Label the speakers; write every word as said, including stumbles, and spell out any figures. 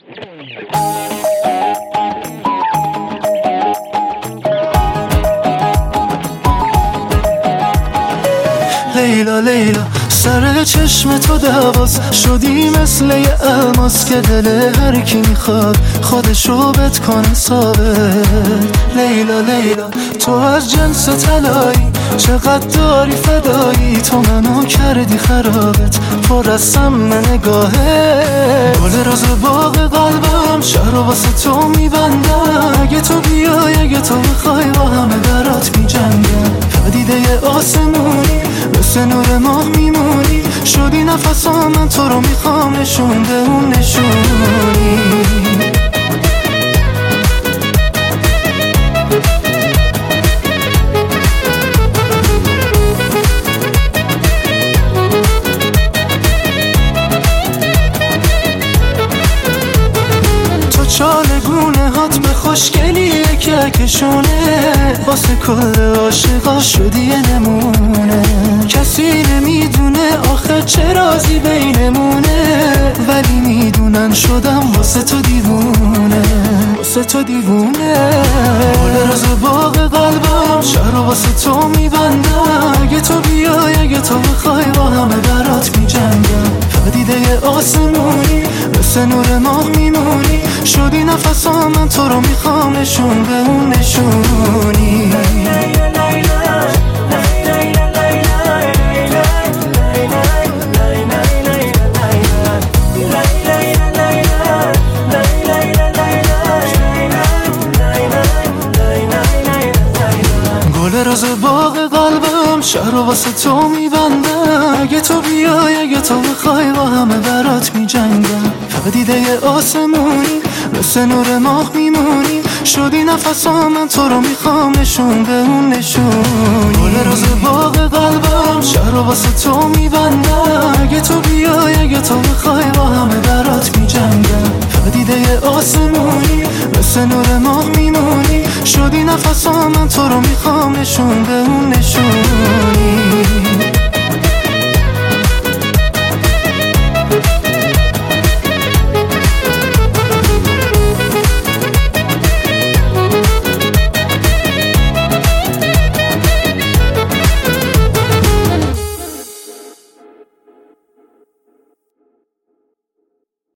Speaker 1: لیلا لیلا سر چشم تو دواز شدی مثل یه الماس که دل هر کی میخواد خودشو بت کنه ثابت. لیلا لیلا تو از جنس طلایی چقدر داری فدایی، تو منو کردی خرابت پر از سم نگاهه. گل راز باغ قلبم شهر واسه تو میبندم، اگه تو بیای اگه تو بخوای با همه برات میجنگم. پدیده آسمونی مثل نور ماه میمونی، شدی نفسام من تو رو میخوام نشون به اون نشونی. چالگونه هات به خوشگلیه که کشونه، واسه کل عاشقا شدی یه نمونه. کسی نمیدونه آخه چه رازی بینمونه، ولی میدونن شدم واسه تو دیوونه، واسه تو دیوونه. گل راز باغ قلبم شهر واسه تو میبندم، اگه تو بیای اگه تو بخوای با همه برات میجنگم. پدیده آسمونی مثل نور ماه میمونی، شدی نفسام من تو رو میخوام نشون به اون نشونی. گل راز باغ قلبم شهر واسه تو میبندم، اگه تو بیای اگه تو بخوای با همه برات میجنگم. پدیده آسمونی مثل نور ماه میمونی، شدی نفسام من تو رو میخوام نشون به اون نشونی. گل راز باغ قلبم شهر واسه تو میبندم، اگه تو بیای اگه تو بخوای با همه برات میجنگم. پدیده آسمونی مثل نور ماه میمونی، شدی نفسام من تو رو میخوام نشون به اون نشونی.